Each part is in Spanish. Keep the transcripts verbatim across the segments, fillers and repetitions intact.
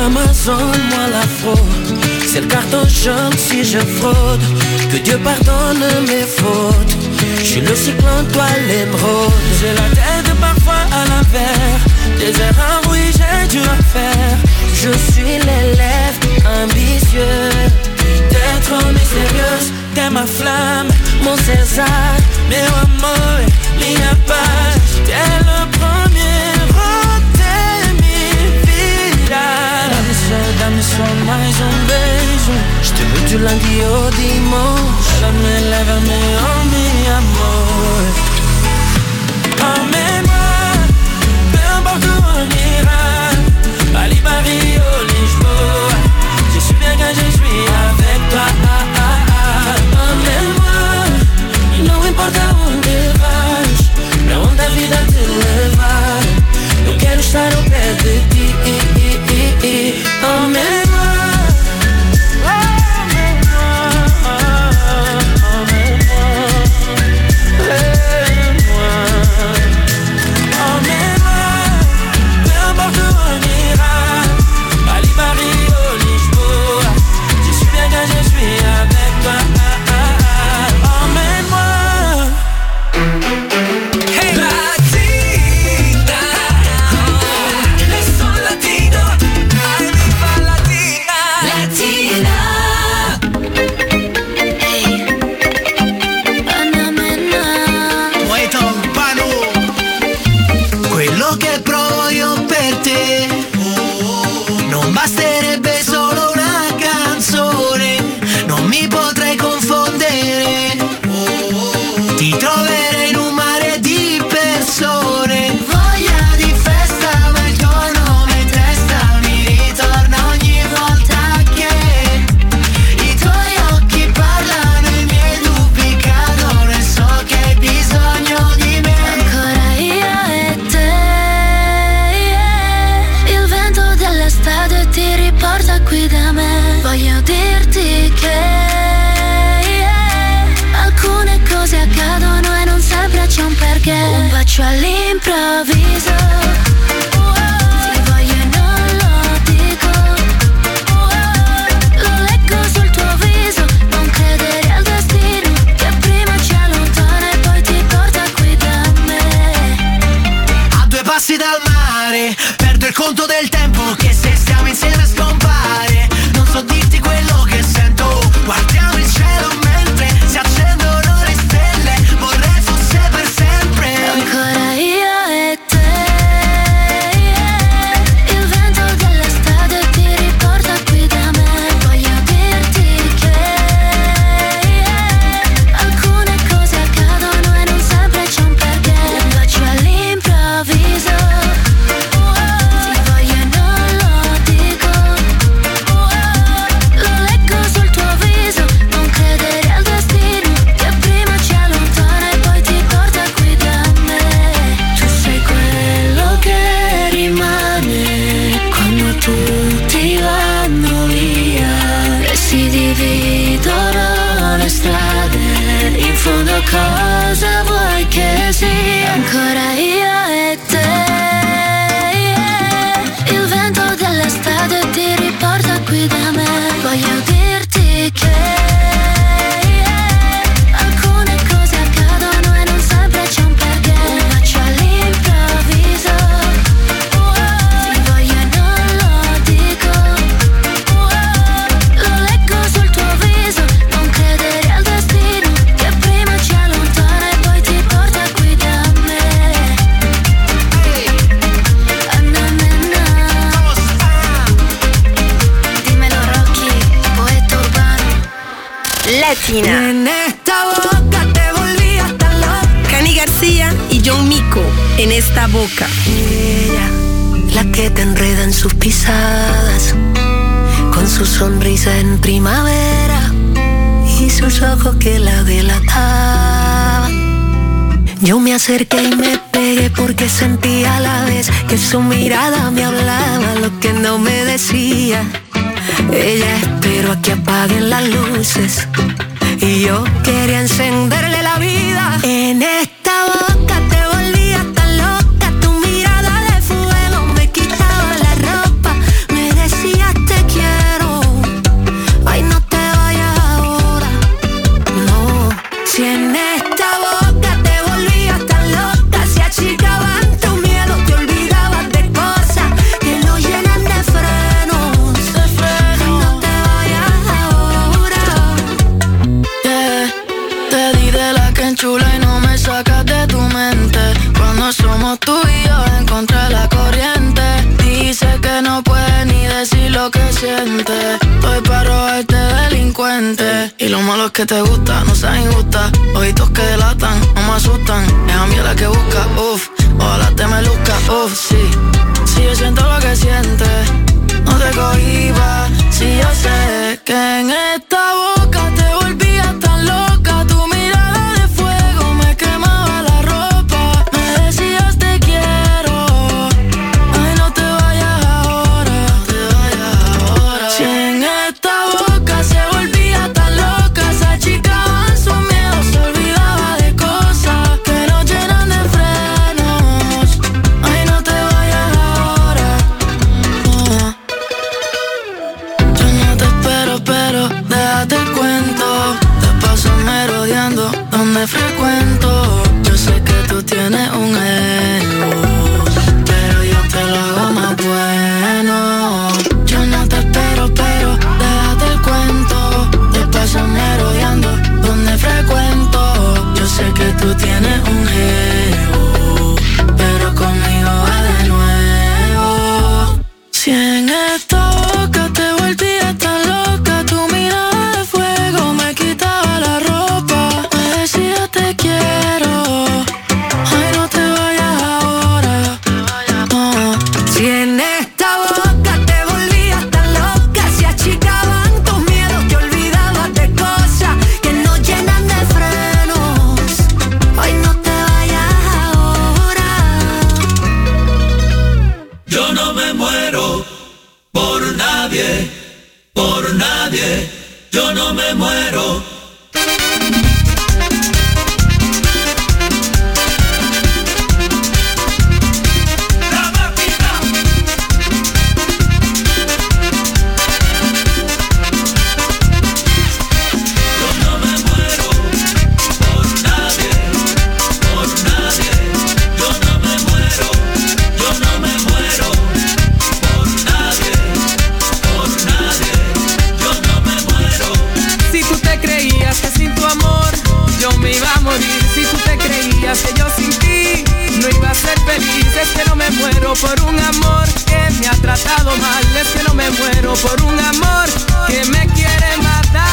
Amazon, moi la fraude. C'est le carton jaune si je fraude. Que Dieu pardonne mes fautes. Je suis le cyclone, toi l'émeraude. J'ai la tête parfois à l'envers. Des erreurs, oui, j'ai dû en faire. Je suis l'élève ambitieux. T'es trop mystérieuse, t'es ma flamme, mon César, meu amor, minha paz. T'es le premier rôle de mi vida. Dá-me só, dá-me só mais um beijo. Je te veux du lundi au dimanche. Lève-moi, lève-moi, oh mi amor. Emmène-moi, peu importe où on ira. Bali, Paris, au Lisboa. Je suis bien quand je suis avec toi. Emmène-moi, y no importa onde vais, pra onde a vida te levar. Eu quero estar ao pé de ti. Emmène-moi. All'improvviso ti voglio e non lo dico, lo leggo sul tuo viso. Non credere al destino che prima ci allontana e poi ti porta qui da me. A due passi dal mare perdo il conto del tempo che se stiamo insieme scompare. Non so dirti quello che sento. Guardiamo il cielo mentre si accendono le stelle. Vorrei fosse per sempre. Ancora io. Cosa vuoi che sia? Ancora io e te. Il vento dell'estate ti riporta qui da me. Voglio dirti che alcune cose accadono e non sempre c'è un perché. Un bacio all'improvviso ti voglio e non lo dico, lo leggo sul tuo viso. Non credere al destino che prima ci allontana e poi ti porta qui da me. Anna, dímelo Rocky, poeta urbano. Latina. En esta boca te volví hasta loca. Cani García y John Mico, En esta boca. Ella, la que te enreda en sus pisadas, con su sonrisa en primavera y sus ojos que la delataban. Yo me acerqué y me pegué porque sentía a la vez que su mirada me hablaba lo que no me decía. Ella esperó a que apaguen las luces y yo quería encenderle la vida. En esta boca te volví tan loca, tu mirada de fuego me quitaba la ropa, me decía sientes. Hoy paro este delincuente. Y lo malo es que te gusta, no seas injusta. Ojitos que delatan, no me asustan. Es a mí la que busca, uff. Ojalá te me luzca, uff, sí. Si yo siento lo que sientes, no te cohibas. Si yo sé que en esta boca te volvías tan loca. Tu mirada de fuego me quemaba la ropa. Me decías te quiero. Ay, no te vayas ahora, no te vayas ahora. Si en esta boca se volvía tan loca, se achicaban sus miedos, se olvidaba de cosas que nos llenan de frenos. Ay, no te vayas ahora. Oh. Yo no te espero, pero déjate el cuento. Te paso merodeando donde frecuento. Yo sé que tú tienes un ego, pero yo te lo hago más bueno. Yo no te espero, pero déjate el cuento. Te paso merodeando donde frecuento. Yo sé que tú tienes un ego, pero conmigo va de nuevo. Si en esta boca te volvías tan loca, tu mirada de fuego me quitaba la ropa. Me decías te quiero. Ay, no te vayas ahora. No. Si en esta boca te volvías tan loca, se achicaban tus miedos, te olvidabas de cosas que nos llenan de frenos. Ay, no te vayas ahora. Yo no me muero por nadie, por nadie, yo no me muero. La máquina. Yo no me muero por nadie, por nadie, yo no me muero, yo no me muero por nadie, por nadie, yo no me muero. Si tú te creías que sin tu amor yo me iba a morir, si tú te creías que yo sin ti no iba a ser feliz, es que no me muero por un amor que me ha tratado mal, es que no me muero por un amor que me quiere matar.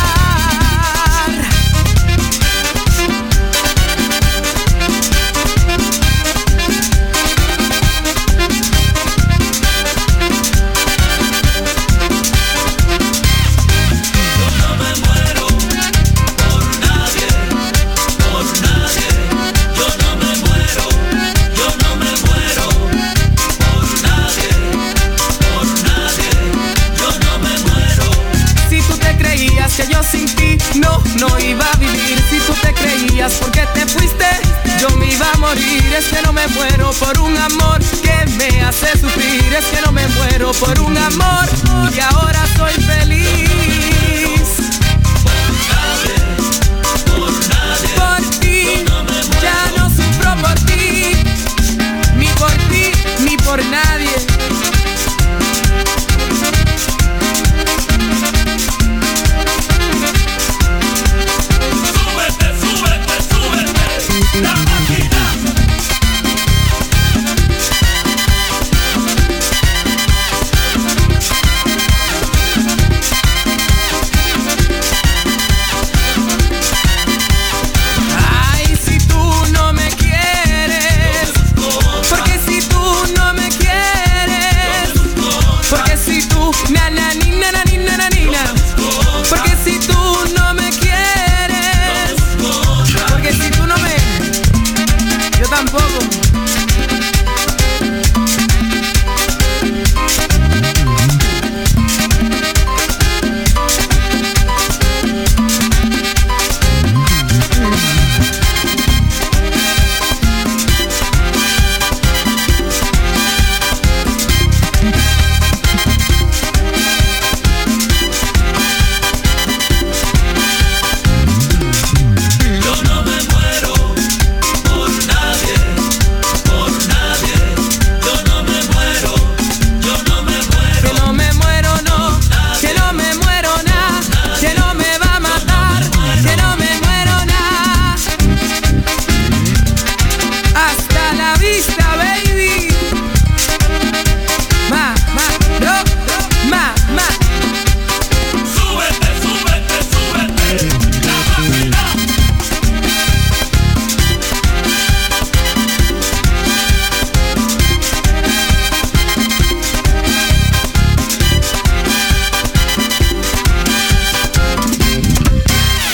Que yo sin ti no, no iba a vivir. Si tú te creías porque te fuiste yo me iba a morir, es que no me muero por un amor que me hace sufrir, es que no me muero por un amor y ahora soy feliz. Por nadie, por nadie, por ti, no me muero. Ya no sufro por ti, ni por ti, ni por nadie. La máquina.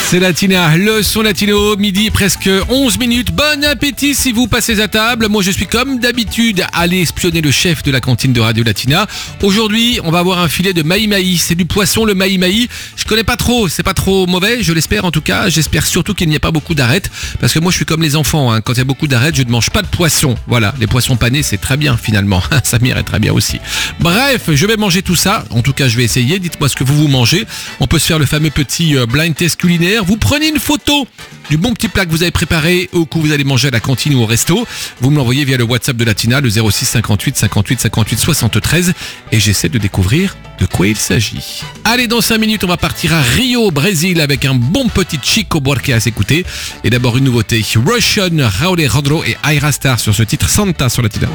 C'est Latina, le son latino, midi presque onze minutes. Bon appétit si vous passez à table. Moi je suis comme d'habitude allé espionner le chef de la cantine de Radio Latina. Aujourd'hui on va avoir un filet de maï-maï. C'est du poisson le maï-maï. Je connais pas trop, c'est pas trop mauvais, je l'espère en tout cas. J'espère surtout qu'il n'y a pas beaucoup d'arêtes. Parce que moi je suis comme les enfants, hein. Quand il y a beaucoup d'arêtes je ne mange pas de poisson. Voilà, les poissons panés c'est très bien finalement. Ça m'irait très bien aussi. Bref, je vais manger tout ça. En tout cas je vais essayer. Dites-moi ce que vous vous mangez. On peut se faire le fameux petit blind test culinaire. Vous prenez une photo du bon petit plat que vous avez préparé ou que vous allez manger à la cantine ou au resto. Vous me l'envoyez via le WhatsApp de Latina, le zéro six cinquante-huit cinquante-huit cinquante-huit soixante-treize et j'essaie de découvrir de quoi il s'agit. Allez, dans cinq minutes, on va partir à Rio, au Brésil avec un bon petit Chico Buarque à s'écouter. Et d'abord une nouveauté, Russian, Raúl Rodro et Ayra Starr sur ce titre Santa sur Latina.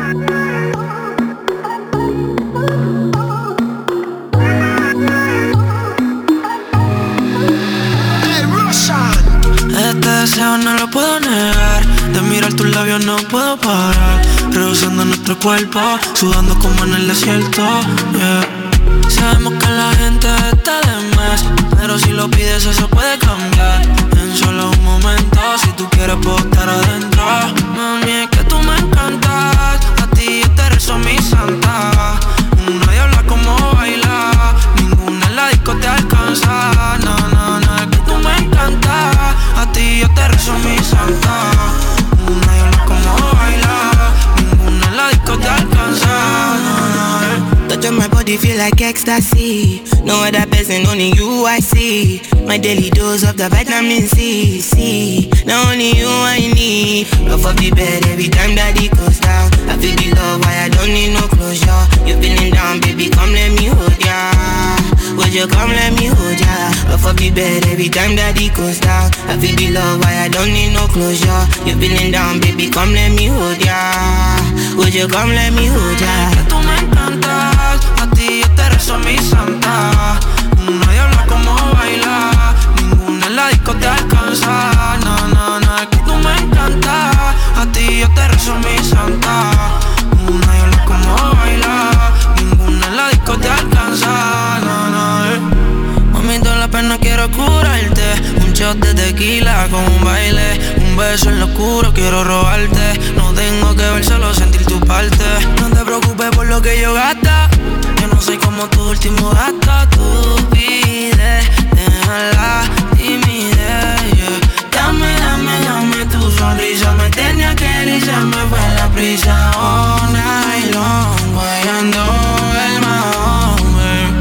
Este deseo no lo puedo negar. De mirar tus labios no puedo parar. Reduciendo nuestro cuerpo, sudando como en el desierto, yeah. Sabemos que la gente está de más, pero si lo pides eso puede cambiar. En solo un momento, si tú quieres puedo estar adentro. Mami, es que tú me encantas. A ti yo te rezo mi santa. Una diabla como baila, ninguna en la disco te alcanza. No, no, no, es que tú me encantas. A ti yo te rezo mi santa. Una diabla como baila, ninguna en la disco te alcanza. No, no, eh. Touch on my body feel like ecstasy. No other person, only you I see. My daily dose of the vitamin C, C. Now only you I need. Rough up the bed every time that it goes down. I feel the love, why I don't need no closure. You feeling down, baby, come let me hold ya. Would you come let me hold ya? Rough up the bed every time that it goes down. I feel the love, why I don't need no closure. You feeling down, baby, come let me hold ya. Would you come let me hold ya? Que tú me encantas, a ti yo te rezo mi santa. Una diabla como baila, ninguna en la disco te alcanza. No, no, no, es que tú me encantas, a ti yo te rezo mi santa. Una diabla como baila, ninguna en la disco te alcanza. No, no, eh. Mami, toda la pena quiero curarte. Un shot de tequila con un baile. Un beso en lo oscuro quiero robarte. No tengo que ver, solo sentir tu parte. No te preocupes por lo que yo gasta. Yo no soy como tu último gasto. Tú pides, déjala timidez, yeah. Dame, dame, dame tu sonrisa. Me tenía que ir, se me fue la prisa. All night long, guayando el mahón,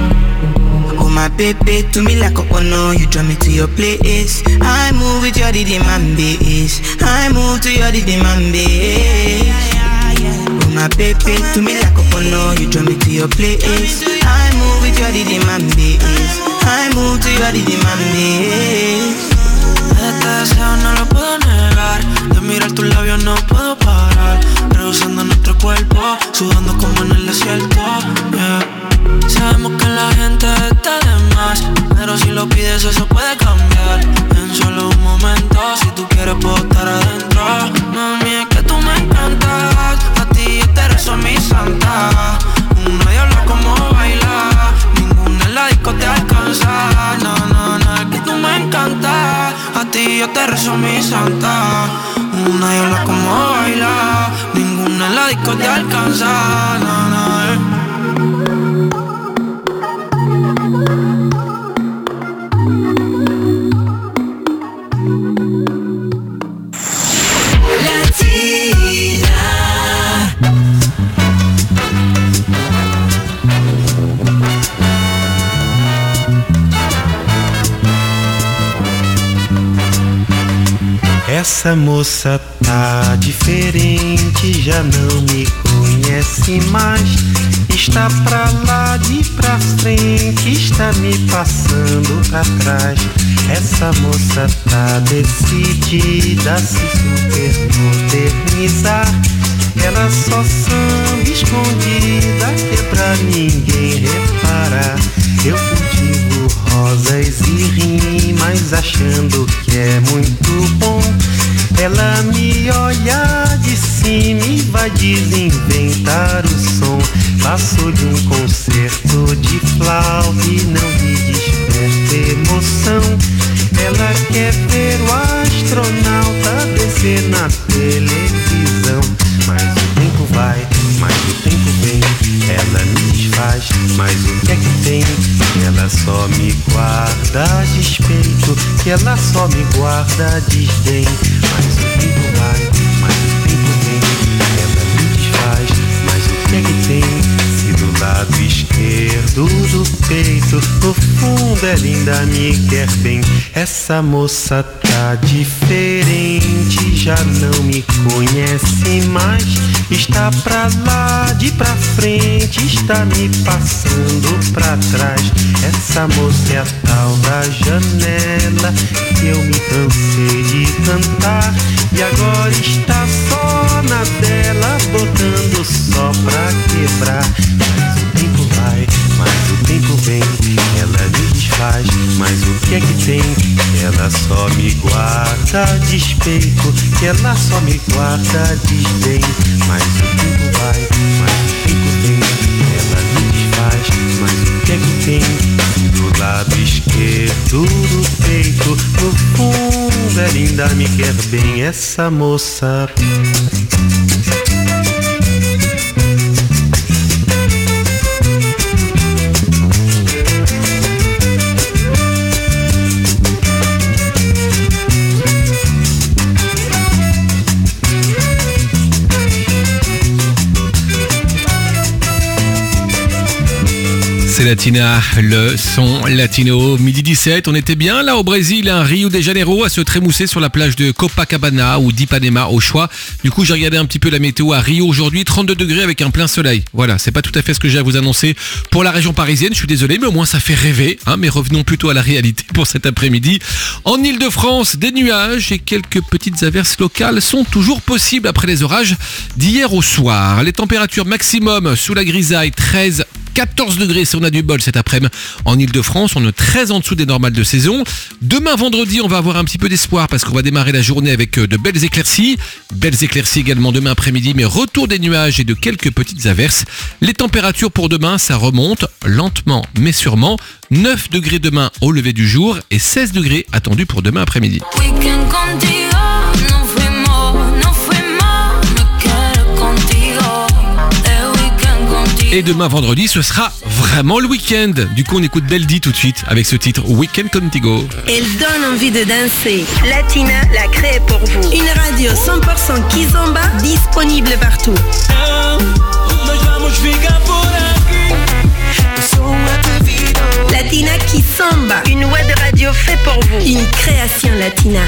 babe. Oh my baby, to me like a honor. You draw me to your place. I move with your rhythm and bass. I move to your rhythm and bass. Oh my baby, to me like a honor. You draw me to your place. I move with your rhythm and bass. I move to your rhythm and bass. Este deseo no lo puedo negar. De mirar tus labios no puedo parar. Reduciendo nuestro cuerpo, sudando como en el desierto, yeah. Sabemos que la gente está de más, pero si lo pides eso puede cambiar. En solo un momento, si tú quieres puedo estar adentro. Mami, es que tú me encantas. A ti yo te rezo mi santa. Una diabla como baila, ninguna en la disco te alcanza. No, no, no, es que tú me encantas. A ti yo te rezo mi santa. Una diabla como baila, ninguna en la disco te alcanza. No, no, eh. Essa moça tá diferente, já não me conhece mais. Está pra lá de pra frente, está me passando pra trás. Essa moça tá decidida a se super modernizar. Ela só samba escondida, que é pra ninguém reparar. Eu cultivo rosas e rimas, achando que é muito bom. Ela me olha de cima e vai desinventar o som. Passo-lhe um concerto de flauta e não me desperta emoção. Ela quer ver o astronauta descer na televisão. Mas o tempo vai, mas o tempo vem. Ela me desfaz, mas o que é que tem? Ela só me guarda despeito, que ela só me guarda desdém. Mas o tempo vai, mas o tempo vem. Ela me desfaz, mas o que é que tem? Se do lado esquerdo do peito, no fundo ela ainda me quer bem. Essa moça tá diferente, já não me conhece mais. Está pra lá, de pra frente, está me passando pra trás. Essa moça é a tal da janela que eu me cansei de cantar. E agora está só na dela, botando só pra quebrar. Mas o tempo vai, mas o tempo vem. Ela me desfaz, mas o que é que tem? Ela só me guarda despeito, que ela só me guarda desdém. Mas o tempo vai, mas o tempo vem. Ela me desfaz, mas o que é que tem? Do lado esquerdo do peito, no fundo ela ainda me quer bem. Essa moça. C'est Latina, le son latino. Midi dix-sept, on était bien là au Brésil, à Rio de Janeiro, à se trémousser sur la plage de Copacabana ou d'Ipanema au choix. Du coup, j'ai regardé un petit peu la météo à Rio aujourd'hui, trente-deux degrés avec un plein soleil. Voilà, c'est pas tout à fait ce que j'ai à vous annoncer pour la région parisienne. Je suis désolé, mais au moins ça fait rêver. Hein, mais revenons plutôt à la réalité pour cet après-midi. En Ile-de-France, des nuages et quelques petites averses locales sont toujours possibles après les orages d'hier au soir. Les températures maximum sous la grisaille, treize, quatorze degrés si on a du bol cet après-midi en Ile-de-France, on est très en dessous des normales de saison. Demain vendredi, on va avoir un petit peu d'espoir parce qu'on va démarrer la journée avec de belles éclaircies. Belles éclaircies également demain après-midi, mais retour des nuages et de quelques petites averses. Les températures pour demain, ça remonte lentement mais sûrement. neuf degrés demain au lever du jour et seize degrés attendus pour demain après-midi. Et demain vendredi, ce sera vraiment le week-end. Du coup, on écoute Beldi tout de suite avec ce titre Weekend Contigo. Elle donne envie de danser. Latina l'a créée pour vous. Une radio cent pour cent Kizomba disponible partout. Latina Kizomba, une web radio faite pour vous. Une création latina.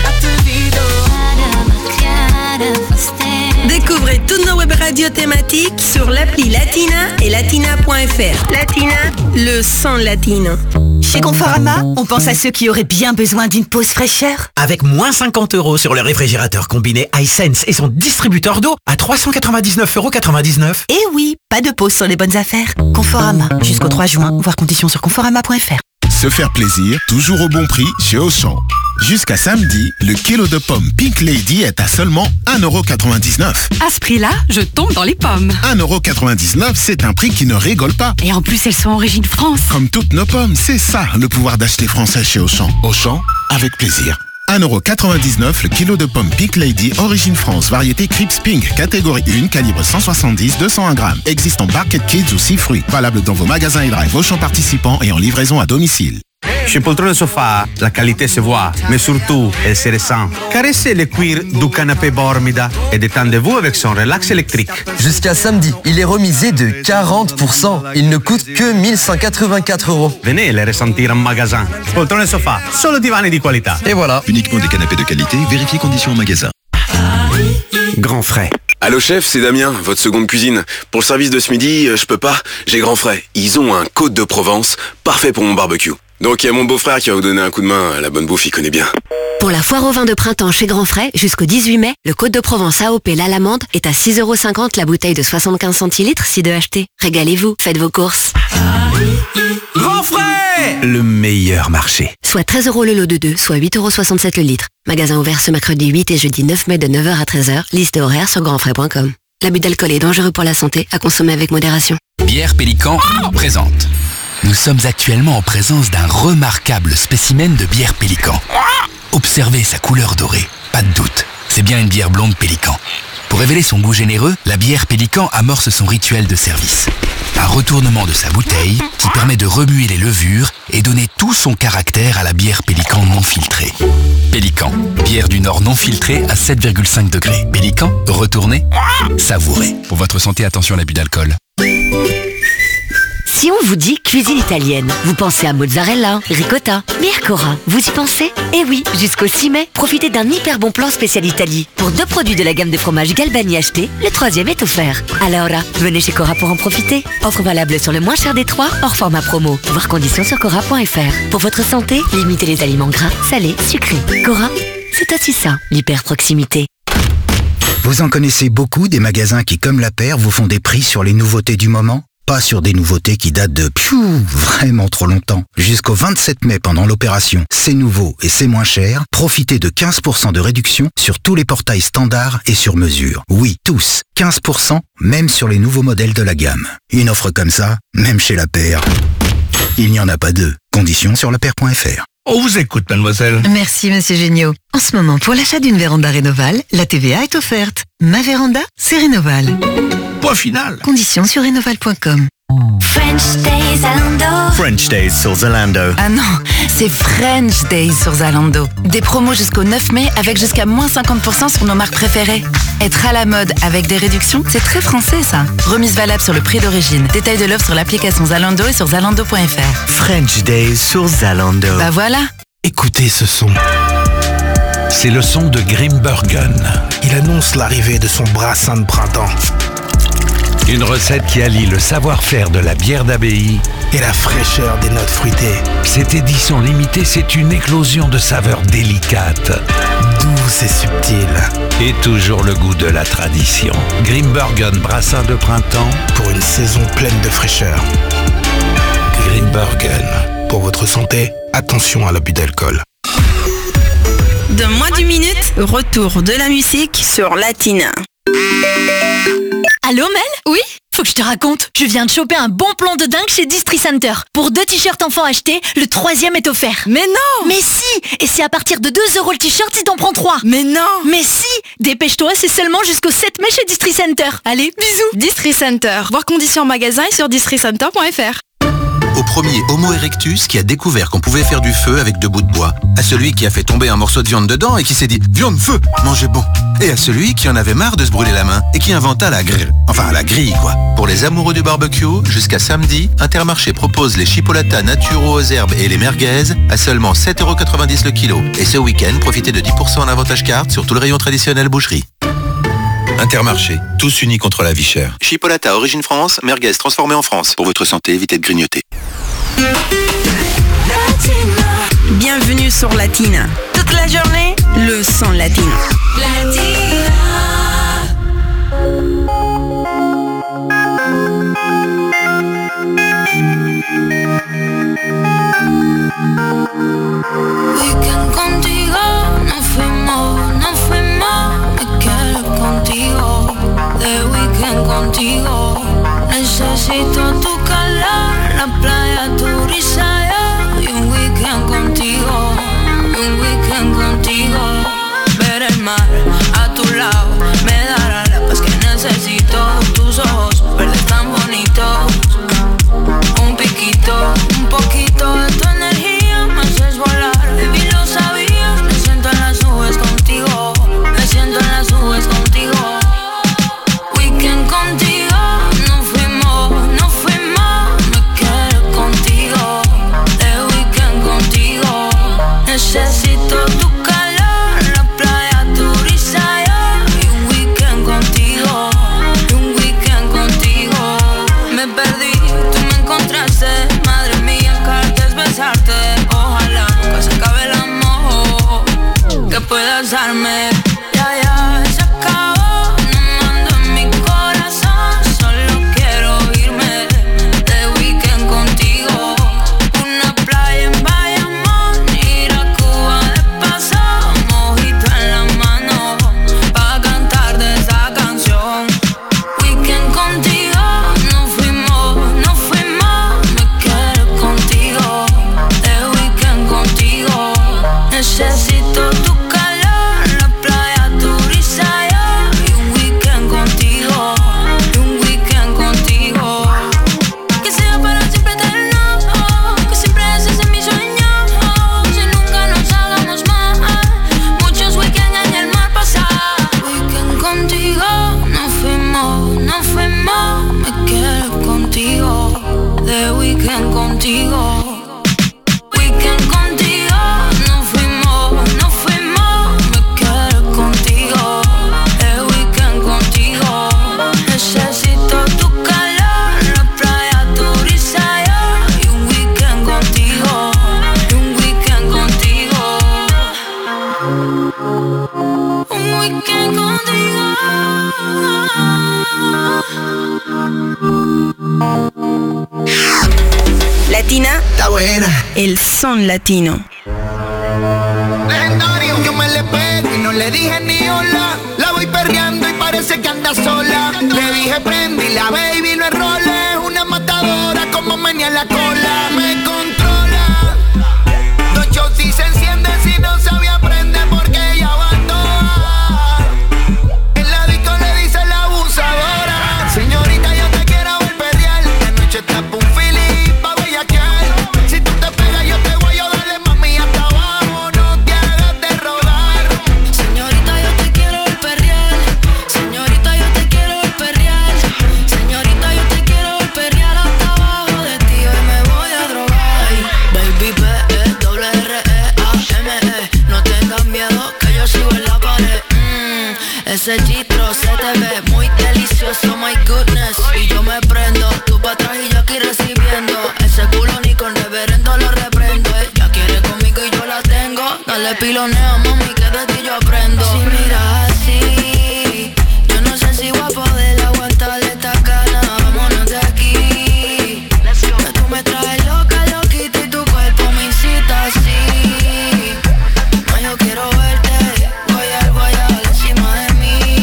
Découvrez toutes nos web radios thématiques sur l'appli Latina et latina point f r. Latina, le son latino. Chez Conforama, on pense à ceux qui auraient bien besoin d'une pause fraîcheur. Avec moins cinquante euros sur le réfrigérateur combiné iSense et son distributeur d'eau à trois cent quatre-vingt-dix-neuf euros quatre-vingt-dix-neuf. Et oui, pas de pause sur les bonnes affaires. Conforama, jusqu'au trois juin, voir conditions sur conforama point f r. Se faire plaisir, toujours au bon prix chez Auchan. Jusqu'à samedi, le kilo de pommes Pink Lady est à seulement un euro quatre-vingt-dix-neuf. À ce prix-là, je tombe dans les pommes. un euro quatre-vingt-dix-neuf, c'est un prix qui ne rigole pas. Et en plus, elles sont origine France. Comme toutes nos pommes, c'est ça le pouvoir d'acheter français chez Auchan. Auchan, avec plaisir. un euro quatre-vingt-dix-neuf le kilo de pommes Pink Lady, origine France, variété Crips Pink, catégorie un, calibre cent soixante-dix, deux cent un grammes. Existe en Barquette Kids ou six fruits. Valable dans vos magasins et drive Auchan participants et en livraison à domicile. Chez Poltrone Sofa, la qualité se voit, mais surtout, elle se ressent. Caressez le cuir du canapé Bormida et détendez-vous avec son relax électrique. Jusqu'à samedi, il est remisé de quarante pour cent. Il ne coûte que mille cent quatre-vingt-quatre euros. Venez le ressentir en magasin. Poltrone Sofa, solo divani di qualità. Et voilà. Uniquement des canapés de qualité, vérifiez conditions en magasin. Grand frais. Allô chef, c'est Damien, votre seconde cuisine. Pour le service de ce midi, euh, je peux pas, j'ai Grand Frais. Ils ont un Côte de Provence, parfait pour mon barbecue. Donc il y a mon beau-frère qui va vous donner un coup de main, la bonne bouffe, il connaît bien. Pour la foire au vin de printemps chez Grand Frais, jusqu'au dix-huit mai, le Côte de Provence A O P l'Alamande est à six euros cinquante la bouteille de soixante-quinze centilitres si deux achetés. Régalez-vous, faites vos courses. Grand Frais, le meilleur marché. Soit treize euros le lot de deux, soit huit euros soixante-sept le litre. Magasin ouvert ce mercredi huit et jeudi neuf mai de neuf heures à treize heures. Liste et horaire sur grand frais point com. L'abus d'alcool est dangereux pour la santé, à consommer avec modération. Bière Pélican présente. Nous sommes actuellement en présence d'un remarquable spécimen de bière Pélican. Observez sa couleur dorée. Pas de doute, c'est bien une bière blonde Pélican. Pour révéler son goût généreux, la bière Pélican amorce son rituel de service. Un retournement de sa bouteille qui permet de remuer les levures et donner tout son caractère à la bière Pélican non filtrée. Pélican, bière du Nord non filtrée à sept virgule cinq degrés. Pélican, retournez, savourez. Pour votre santé, attention à l'abus d'alcool. Si on vous dit cuisine italienne, vous pensez à mozzarella, ricotta. Mais à Cora, vous y pensez? Eh oui, jusqu'au six mai, profitez d'un hyper bon plan spécial Italie. Pour deux produits de la gamme de fromage Galbani achetés, le troisième est offert. Alors là, venez chez Cora pour en profiter. Offre valable sur le moins cher des trois, hors format promo. Voir conditions sur cora point f r. Pour votre santé, limitez les aliments gras, salés, sucrés. Cora, c'est aussi ça, l'hyper proximité. Vous en connaissez beaucoup des magasins qui, comme la paire, vous font des prix sur les nouveautés du moment? Pas sur des nouveautés qui datent de piou, vraiment trop longtemps. Jusqu'au vingt-sept mai, pendant l'opération C'est nouveau et c'est moins cher, profitez de quinze pour cent de réduction sur tous les portails standards et sur mesure. Oui, tous. quinze pour cent, même sur les nouveaux modèles de la gamme. Une offre comme ça, même chez la paire, il n'y en a pas deux. Conditions sur la paire point f r. On vous écoute, mademoiselle. Merci, monsieur Géniaud. En ce moment, pour l'achat d'une véranda Rénoval, la T V A est offerte. Ma véranda, c'est Rénoval. Point final. Conditions sur rénoval point com. French Days Zalando. French Days sur Zalando. Ah non, c'est French Days sur Zalando. Des promos jusqu'au neuf mai avec jusqu'à moins cinquante pour cent sur nos marques préférées. Être à la mode avec des réductions, c'est très français ça. Remise valable sur le prix d'origine. Détail de l'offre sur l'application Zalando et sur zalando point f r. French Days sur Zalando. Bah voilà. Écoutez ce son. C'est le son de Grimbergen. Il annonce l'arrivée de son brassin de printemps. Une recette qui allie le savoir-faire de la bière d'abbaye et la fraîcheur des notes fruitées. Cette édition limitée, c'est une éclosion de saveurs délicates, douces et subtiles. Et toujours le goût de la tradition. Grimbergen brassin de printemps pour une saison pleine de fraîcheur. Grimbergen. Pour votre santé, attention à l'abus d'alcool. Dans moins d'une minute, retour de la musique sur Latina. Allô Mel? Oui? Faut que je te raconte, je viens de choper un bon plan de dingue chez Distri Center. Pour deux t-shirts enfants achetés, le troisième est offert. Mais non! Mais si! Et c'est à partir de deux euros le t-shirt si t'en prends trois. Mais non! Mais si! Dépêche-toi, c'est seulement jusqu'au sept mai chez Distri Center. Allez, bisous! Distri Center. Voir conditions en magasin et sur distri center point f r. Au premier Homo erectus qui a découvert qu'on pouvait faire du feu avec deux bouts de bois. À celui qui a fait tomber un morceau de viande dedans et qui s'est dit « Viande, feu, mangez bon !» Et à celui qui en avait marre de se brûler la main et qui inventa la grille. Enfin, la grille, quoi. Pour les amoureux du barbecue, jusqu'à samedi, Intermarché propose les chipolatas naturaux aux herbes et les merguez à seulement sept euros quatre-vingt-dix le kilo. Et ce week-end, profitez de dix pour cent en avantage carte sur tout le rayon traditionnel boucherie. Intermarché, tous unis contre la vie chère. Chipolata origine France, merguez transformée en France. Pour votre santé, évitez de grignoter. Bienvenue sur Latina. Toute la journée, le son latino. Latina. Weekend contigo, no fuimos, no fuimos, me quiero contigo. De weekend contigo, necesito tu calor, la playa, tu risa, yo, y un weekend contigo, y un weekend contigo. Ver el mar a tu lado, me dará la paz que necesito. Tus ojos verdes tan bonitos, un piquito, un poquito de tu energía me haces volar. Baby, lo sabías, me siento en las nubes contigo, me siento en las nubes contigo. Weekend contigo, no fuimos, no fuimos, me quedo contigo. De weekend contigo, necesito tu calor, la playa, tu risa, yo, y un weekend contigo, y un weekend contigo. Me perdí, tú me encontraste, madre mía, encarte es besarte. Ojalá nunca se acabe el amor que puedas darme. Ya, ya, se acabó, no mando en mi corazón, solo quiero irme de weekend contigo. Una playa en Bayamón, ir a Cuba de paso, mojito en la mano, pa' cantarte esa canción. Weekend contigo, no fuimos, no fuimos, me quedo contigo, de weekend contigo, necesito weekend contigo. Weekend contigo, nos fuimos, nos fuimos. Me quedé contigo. El weekend contigo. Necesito tu calor, la playa, tu brisa, yo. Y un weekend contigo. Y un weekend contigo. Un weekend contigo. Latina, está buena. El son latino. Legendario, yo me le pego y no le dije ni hola. La voy perreando y parece que anda sola. Le dije prende y la baby no es role. Una matadora como menea la cola. Me controla. Los shows sí se encienden si no sabía aprender porque ella abandona. En la disco le dice la abusadora. Señorita, yo te quiero ver perrear. La noche está pa' un feeling pa' bellaquear. Si tú te pegas yo te voy a darle mami hasta abajo. No te hagas de rogar. Señorita, yo te quiero ver perrear. Señorita, yo te quiero ver perrear. Señorita, yo te quiero ver perrear hasta abajo de ti. Hoy me voy a drogar. Baby, B, E, doble R, E, A, M, E. No tengas miedo que yo sigo en la pared. Mmm, ese chistro se te ve muy delicioso, my goodness. Y yo me prendo, tú pa' atrás y yo aquí recibiendo. Ese culo ni con reverendo lo reprendo. Ella quiere conmigo y yo la tengo. Dale piloneo, mami, que de ti yo aprendo. Si miras así, yo no sé si voy a poder aguantar esta cana. Vámonos de aquí. Que tú me traes loca, loquita y tu cuerpo me incita así. No, yo quiero verte, guayar, guayar encima de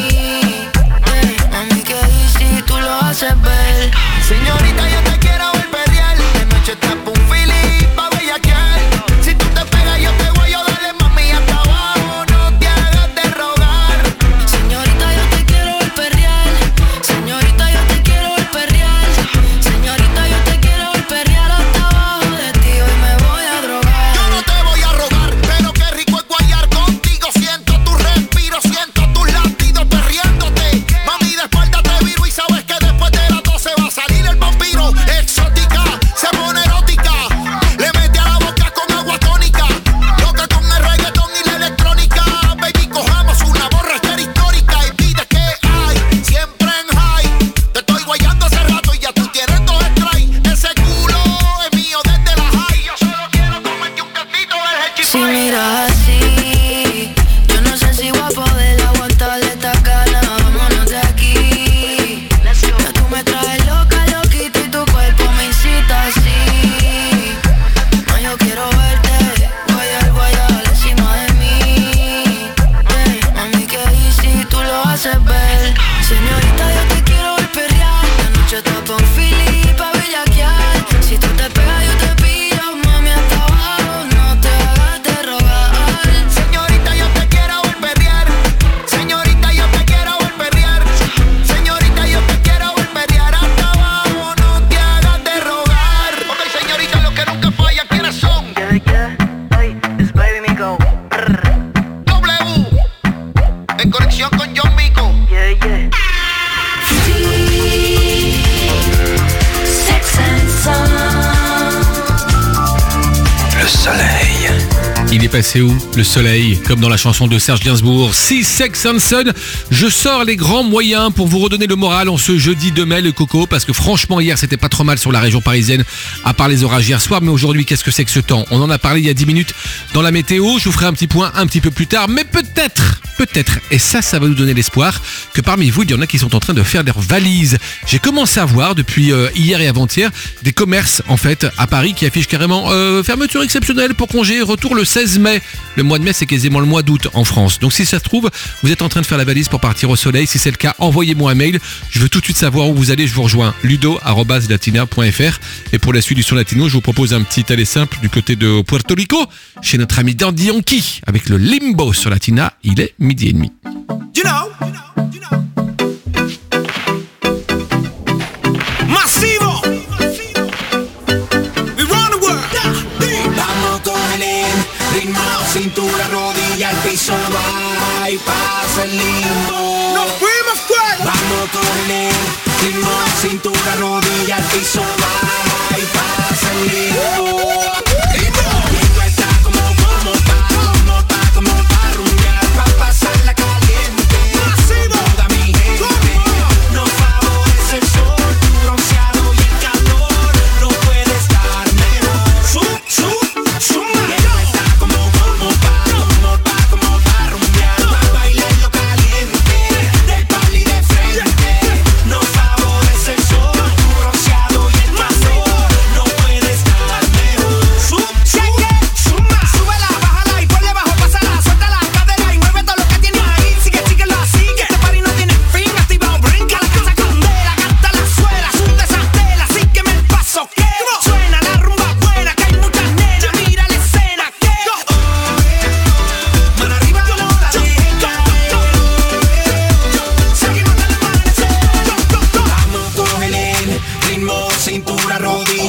mí. Hey, mami, que easy, tú lo haces ver. Señorita, yo te quiero ver perrear. La noche está pa' un feeling pa' bellaquear. Si tú te pegas yo te voy a darle mami hasta abajo. No te hagas de rogar. Señorita, yo te quiero ver perrear. Señorita, yo te quiero ver perrear. Señorita, yo te quiero ver perrear hasta abajo de ti. Hoy me voy a drogar. Yo no te voy a rogar, pero qué rico es guayar contigo. Siento tu respiro, siento tus latidos perreándote. Mami, de espalda te viro y sabes que después de las doce va a salir el vampiro. Exótica, se pone erótica. Le mete a la boca con agua tónica. Loca con el reggaetón y la electrónica. Baby, cojamos una borrachera histórica. Y pide que hay, siempre en high. Te estoy guayando hace rato y ya tú tienes dos strikes. Ese culo es mío desde la high. Yo solo quiero comerte un cantito del Hechi. Si miras así, yo no sé si voy a poder aguantar esta cana. Vámonos de aquí. Que tú me traes loca, loquita y tu cuerpo me incita así. No, yo quiero verte, guayar, guayar encima de mí. Hey, mami, que easy, tú lo haces ver. Señorita, yo te quiero ver perrear. La noche está pa' un feeling pa' bellaquear. Si tú te pegas yo te pillo, mami, hasta abajo. No te hagas de rogar. Señorita, yo te quiero ver perrear. Señorita, yo te quiero ver perrear. Señorita, yo te quiero ver perrear hasta abajo. No te hagas de rogar. Ok, señorita, lo que nunca falla, ¿quiénes son? W, en conexión con John Mico. Le soleil. Il est passé où, le soleil? Comme dans la chanson de Serge Gainsbourg, Six Sex and Son. Je sors les grands moyens pour vous redonner le moral en ce jeudi de mai, le coco, parce que franchement hier c'était pas trop mal sur la région parisienne, à part les orages hier soir, mais aujourd'hui qu'est-ce que c'est que ce temps? On en a parlé il y a dix minutes dans la météo, je vous ferai un petit point un petit peu plus tard, mais peut-être, peut-être, et ça, ça va nous donner l'espoir, que parmi vous, il y en a qui sont en train de faire leurs valises. J'ai commencé à voir depuis euh, hier et avant-hier des commerces en fait à Paris qui affichent carrément euh, fermeture exceptionnelle pour congé, retour le seize mai. Le mois de mai, c'est quasiment le mois d'août en France. Donc si ça se trouve, vous êtes en train de faire la valise pour partir au soleil. Si c'est le cas, envoyez-moi un mail. Je veux tout de suite savoir où vous allez. Je vous rejoins. ludo arobase latina point f r. Et pour la suite du son latino, je vous propose un petit aller simple du côté de Puerto Rico, chez notre ami Dandy Yankee, avec le Limbo sur Latina. Il est midi et demi. You know, you know. Masivo. We run the world. Vamos con el ritmo, cintura, rodilla, al piso, va y pasa el limbo. Nos fuimos fuera. Vamos con el ritmo, cintura, rodilla, al piso, va y pasa.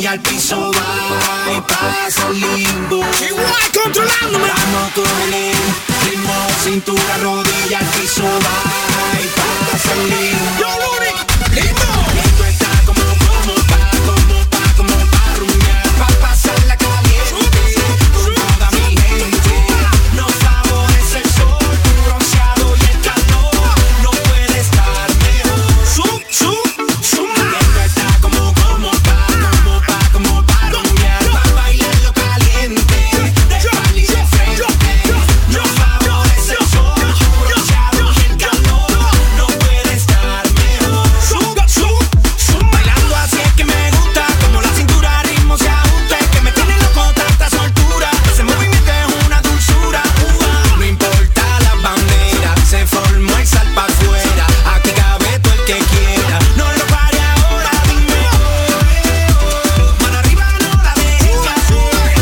rodilla al piso va y pasa el limbo. Igual controlándome. Vamos con el ritmo, cintura, rodilla al piso va y pasa el limbo. Yo lo único, limbo. Esto está como, como pa, como pa, como pa rumbear, pa pasarla caliente con toda mi gente. Nos favorece el sol, tu bronceado y el calor. No puede estar mejor. Sub, sub, sub. Esto está como, como pa, como pa, como pa rumbear, pa bailarlo caliente, de espalda y de frente. Nos favorece el sol, tu bronceado y el calor. No puede estar mejor. Sub, sub, sub. Bailando así es que me gusta, como la cintura al ritmo se ajusta. Es que me tiene loco tanta soltura, ese movimiento es una dulzura. Uh, no importa la bandera, se formó el sal pa' afuera. Aquí cabe todo el que quiera. No lo pare ahora, dime oh, oh, oh. Mano arriba no la dejes caer.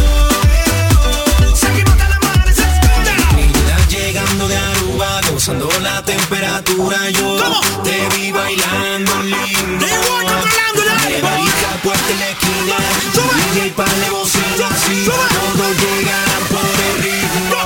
Seguimos hasta el amanecer. Niña llegando de Aruba, gozando la temperatura. Yo te vi bailando lindo. De varita puesta en la esquina, D J pa'le bocina así. Todos llegan por el ritmo.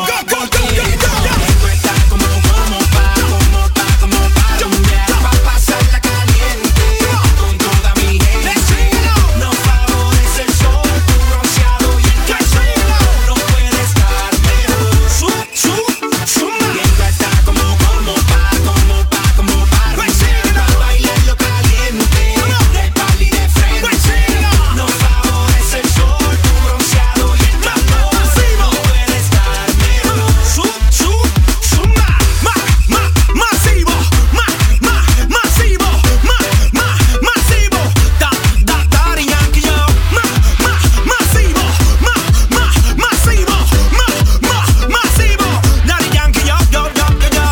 Esto está como, como pa, como pa, como pa rumbear, pa pasarla caliente con toda mi gente. Nos favorece el sol, tu bronceado y el calor. No puede estar mejor. Sub, sub, sub. Esto está como, como pa, como pa, como pa rumbear, pa bailarlo caliente, de espalda y de frente. Nos favorece el sol, tu bronceado y el calor. No puede estar mejor. Sub, sub, sub. Ma, ma, masivo. Ma, ma, masivo. Ma, ma, masivo. Da, da, Daddy Yankee, yo. Ma, ma, masivo. Ma, ma, masivo. Ma, ma, masivo. Daddy Yankee, yo, yo, yo, yo, yo.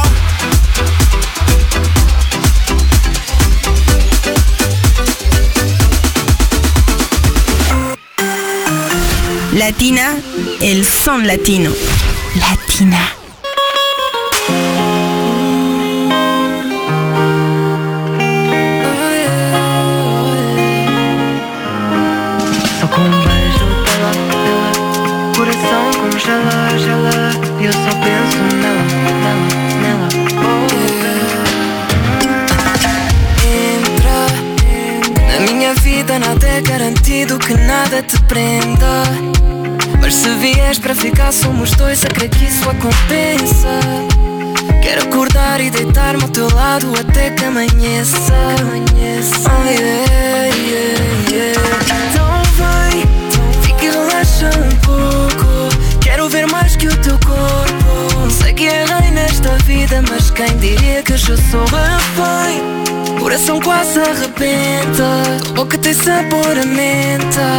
Latina, el son latino. Latina. Só com um beijo dela, dela, coração congela, gela. E eu só penso nela, nela, nela. Entra na minha vida, nada é garantido, que nada te prenda. Mas se vies para ficar, somos dois, a crer que isso a compensa. Quero acordar e deitar-me ao teu lado até que amanheça. Oh, yeah, yeah, yeah. Então vem, fica e relaxa um pouco. Quero ver mais que o teu corpo. Sei que é rei nesta vida, mas quem diria que eu já sou refém? Coração quase arrebenta, tua boca tem sabor a menta.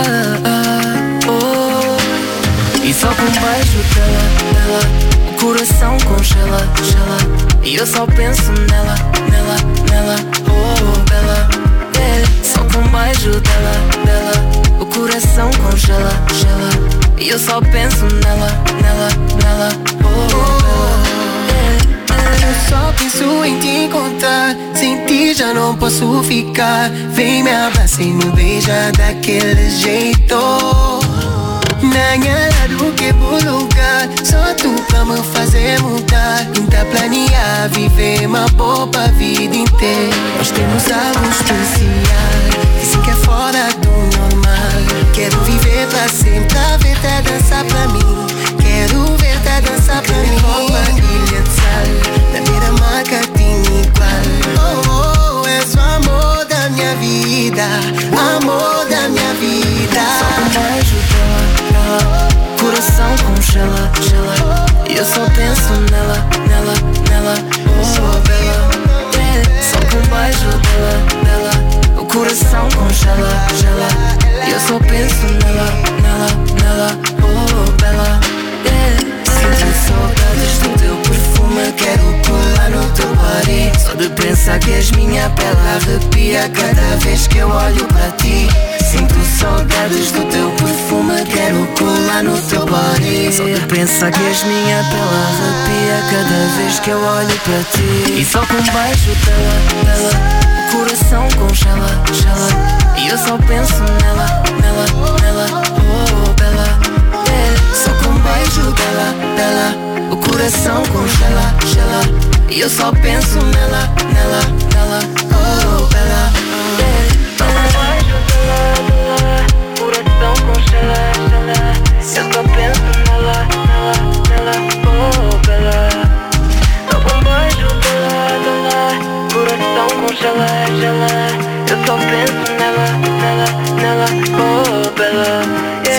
Oh. E só com um beijo dela, dela, o coração congela, gela. E eu só penso nela, nela, nela. Oh, bela, yeah. Só com um beijo dela, dela, o coração congela, gela. E eu só penso nela, nela, nela. Oh, bela, yeah. Eu só penso em te encontrar, sem ti já não posso ficar. Vem me abraça e me beija daquele jeito. Nanhara que vou lugar, só tu pra me fazer mudar. Então planear, viver uma boa vida inteira. Nós temos algo especial, dizem que é fora do normal. Quero viver pra sempre, pra ver-te dançar pra mim. Quero ver-te dançar pra mim. Roupa, ilha de sal, na beira-mar tinha igual. Oh, oh, és o amor da minha vida, amor da minha vida. Só com um beijo dela, coração congela, gela. E eu só penso nela, nela, nela. Oh, bela, yeah. Só com um beijo dela, dela, o coração congela, gela. E eu só penso nela, nela, nela. Oh, bela, yeah. Sinto saudades do teu perfume, quero colar no teu body. Só de pensar que és minha pele arrepia cada vez que eu olho para ti. Sinto saudades do teu perfume, quero colar no teu body. Só de pensar que és minha pele arrepia cada vez que eu olho para ti. E só com um beijo dela, dela, o coração congela, gela. E eu só penso nela, nela.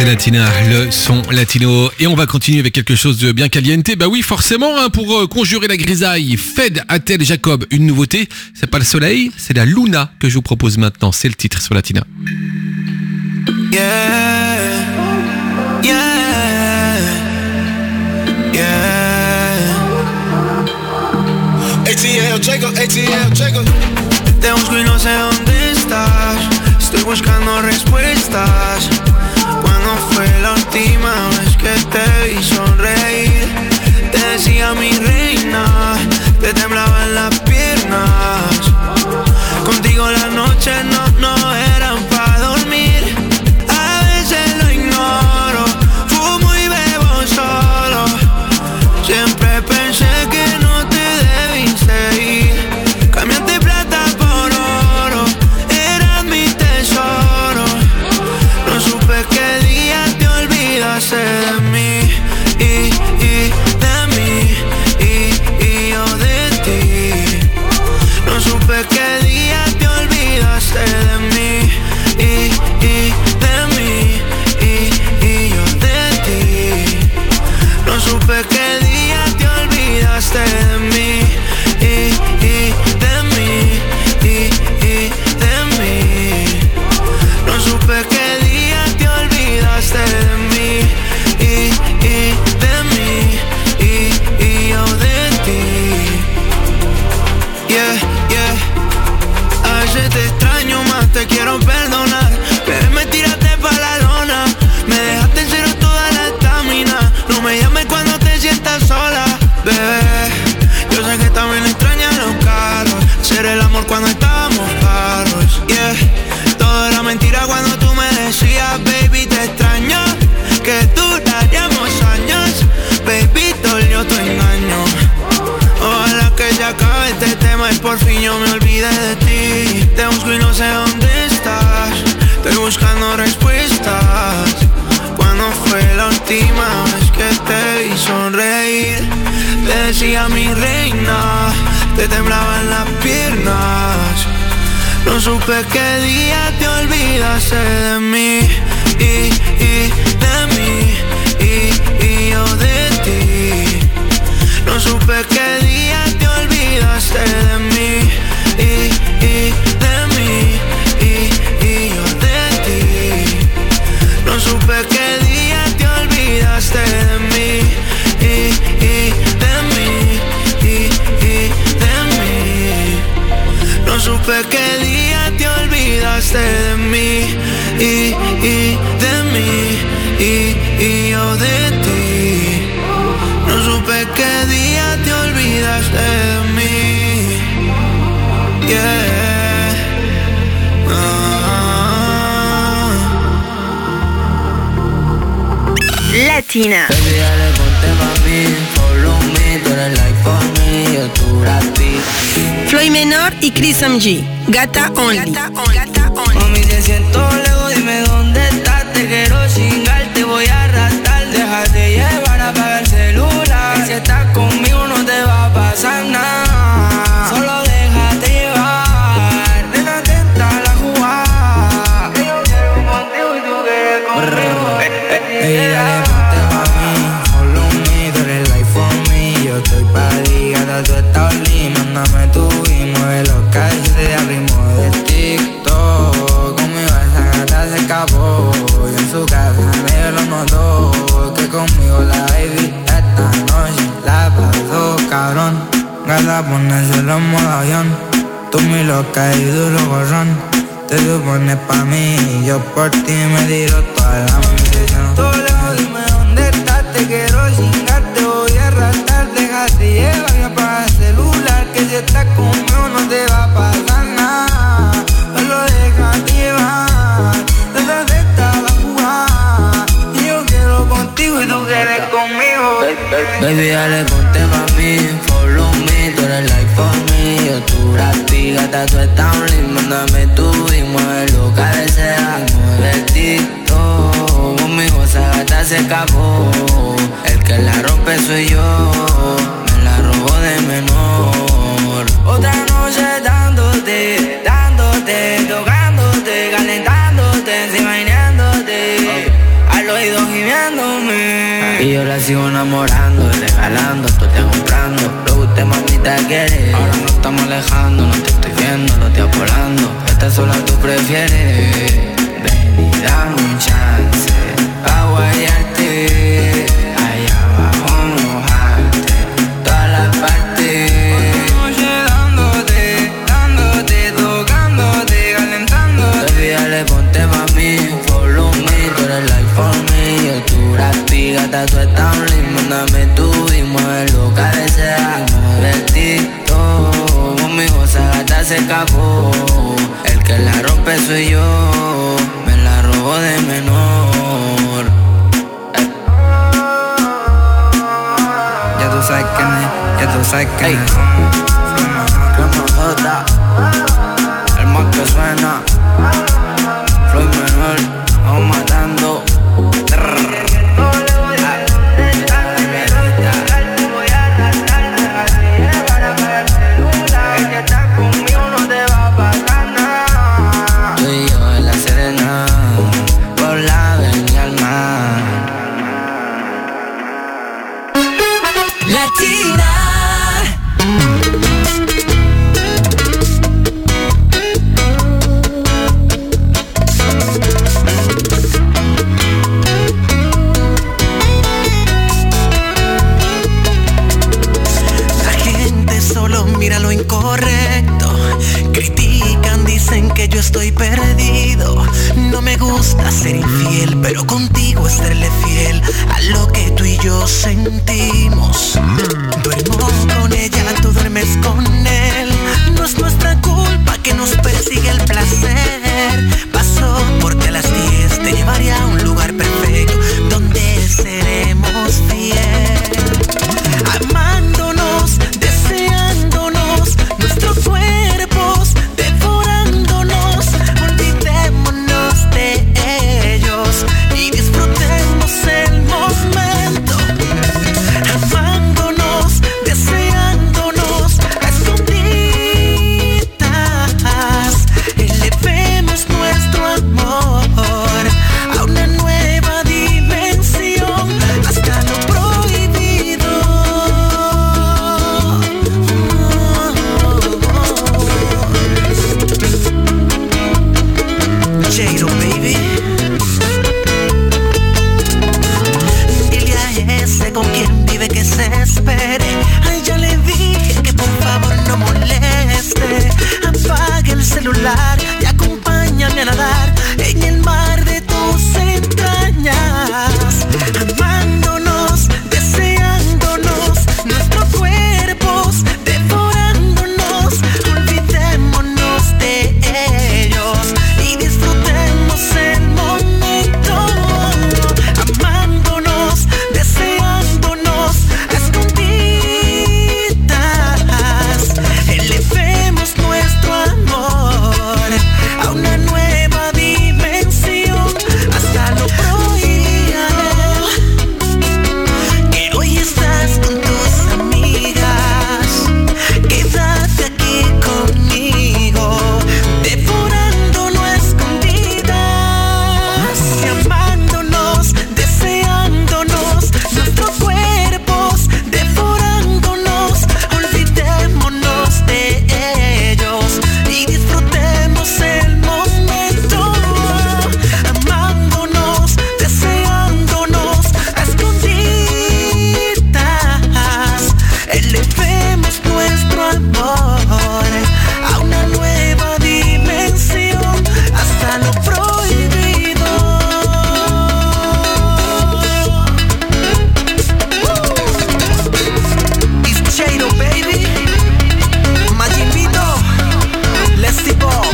C'est Latina, le son latino. Et on va continuer avec quelque chose de bien caliente. Bah oui, forcément, hein, pour euh, conjurer la grisaille. Fed, Atel, Jacob, une nouveauté. C'est pas le soleil, c'est la Luna que je vous propose maintenant. C'est le titre sur Latina. Yeah, yeah, yeah. A T L, Jacob, A T L, Jacob. Te busco y no sé dónde estás. Estoy buscando respuestas. ¿Cuándo fue la última vez que te vi sonreír? Te decía mi reina, te temblaban las piernas. Contigo las noches no, no eran pa' dormir. A veces lo ignoro, fumo y bebo solo. Siempre pensé que no te debiste ir. Cambiaste plata por oro, eras mi tesoro. No supe qué día te olvidaste de mí y, y de mí y, y yo de ti. No supe qué día te olvidaste de mí y, y de mí y, y yo de ti. No supe qué día te olvidaste de mí y, y de mí y, y de mí. No supe qué día te olvidaste de mí y, y de mí y, y yo de ti. Yeah, yeah. A veces te extraño más, te quiero perdonar, pero me tiraste pa' la lona. Me dejaste en cero toda la estamina. No me llames cuando te sientas sola, bebé. Yo sé que también extrañas los carros, hacer el amor cuando estábamos parros, yeah. Todo era mentira cuando tú me decías, baby, te extraño, que duraríamos años. Baby, dolió tu engaño. Ojalá que se acabe este tema y por fin yo me olvide de ti. Te busco y no sé dónde estás. Estoy buscando respuestas. ¿Cuándo fue la última vez que te vi sonreír? Te decía mi reina, te temblaban las piernas. No supe qué día te olvidaste de mí y, y de mí y, y yo de ti. No supe qué día te olvidaste de mí y, y de mí y, y yo de ti. No supe qué día te olvidaste de mí y, y de mí y, y de mí. No supe qué día te olvidaste de mí y, y de mí y, y yo de ti. No supe qué día te olvidaste de mí. Yeah. Ah. Latina. Baby, dale, ponte mami, follow me, tú eres like for me, yo tú gratis. Floyd Menor y Chris M G. Gata Only. Mami, te siento lejos, dime dónde estás. Te quiero chingar, te voy a arrastrar. Déjate llevar, apaga el celular. Y si estás conmigo no te va a pasar nada. Solo déjate llevar. Nena, atenta a la jugada. Yo quiero contigo y tú quieres conmigo. Ey, dale, ponte mami, follow me, tú eres like for me. Yo estoy pa' ti, gata, tú estás linda. Mándame tu y mueve los calles al ritmo de TikTok. Conmigo esa gata se escapó y en su casa nadie lo notó. Que conmigo la baby esta noche la pasó cabrón. Gata, ponérselo en modo avión. Tú mi loca y duro gorrón. Te supones pa' mí y yo por ti me tiro toda la munición. Todo lejos, dime dónde estás. Te quiero chingar, te voy a arrastrar. Déjate llevar y apaga el celular. Que si estás conmigo no te va a pasar nada. Solo déjate llevar. Detrás de esta la jugada. Y yo quiero contigo y tú quieres conmigo. Baby, dale, ponte pa' mí, follow me, tú eres like for me. Yo tú gratis, gata, tú estás un mándame tú y mueve lo que deseas. Mueve el TikTok, conmigo esa gata se escapó. El que la rompe soy yo, me la robó de menor. Otra noche dándote, dándote, tocándote, calentándote, encima imaginándote. A lo buscándome. Y yo la sigo enamorando y regalando, tú te comprando lo que usted mamita quiere. Ahora nos estamos alejando, no te estoy viendo, no te apolando. Esta sola tú prefieres. Ven y dame un chance pa' guayarte, allá abajo mojarte, todas las partes. Noche dándote, dándote, tocándote, calentándote. Baby, dale, ponte pa' mí, follow me, tú eres life for me. Yo tu gratis, gata, tú estás un limbo. Mándame tú y mueve loca desea. Divertido, conmigo esa gata se escapó. El que la rompe soy yo, me la robo de menor. eh. Ya tú sabes quién es, ya tú sabes quién es. J, el más que suena, Floyd menor, vamos matando. Mira lo incorrecto, critican, dicen que yo estoy perdido. No me gusta ser infiel, pero contigo es serle fiel a lo que tú y yo sentimos. Duermo con ella, tú duermes con él. No es nuestra culpa que nos persigue el placer. Paso porque a las diez te llevaría a un lugar perfecto donde seremos fieles, amándonos, deseándonos, nuestros cuerpos devorándonos. Olvidémonos de ellos y disfrutemos el momento, amándonos, deseándonos a escondidas. Elevemos nuestro amor a una nueva dimensión, hasta lo prohibido. J-Lo, baby. Dile a ese con quien vive que se espere. Ay, ya le dije que por favor no moleste. Apague el celular y acompáñame a nadar en el mar de tus entrañas, amándonos, deseándonos, nuestros cuerpos devorándonos. Olvidémonos de ellos y disfrutemos el momento, amándonos, deseándonos a escondidas. Elevemos nuestro amor a una nueva dimensión, hasta lo prohibido. Que hoy estás con tus amigas, quédate aquí conmigo, devorándonos a escondidas y amándonos, deseándonos, nuestros cuerpos devorándonos. Olvidémonos de ellos y disfrutemos el momento, amándonos, deseándonos a escondidas. Elevemos nuestro amor a una nueva dimensión, hasta lo prohibido. It's J-Lo, baby. Majimito, Leslie Bob.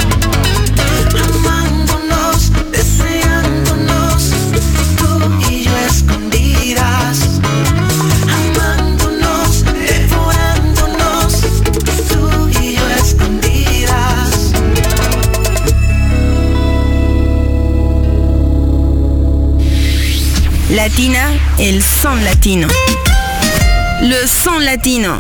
Amándonos, deseándonos, tú y yo escondidas. Amándonos, devorándonos, tú y yo escondidas. Latina, el son latino. Le son latino.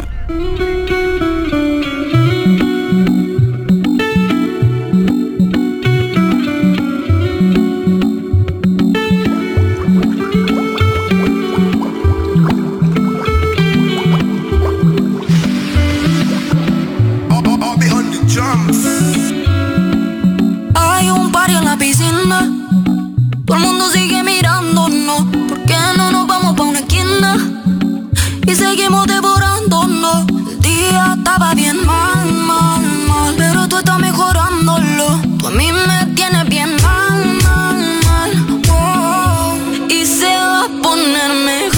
bien mal, mal, mal, pero tú estás mejorándolo. Tú a mí me tienes bien mal, mal, mal, oh, y se va a poner mejor.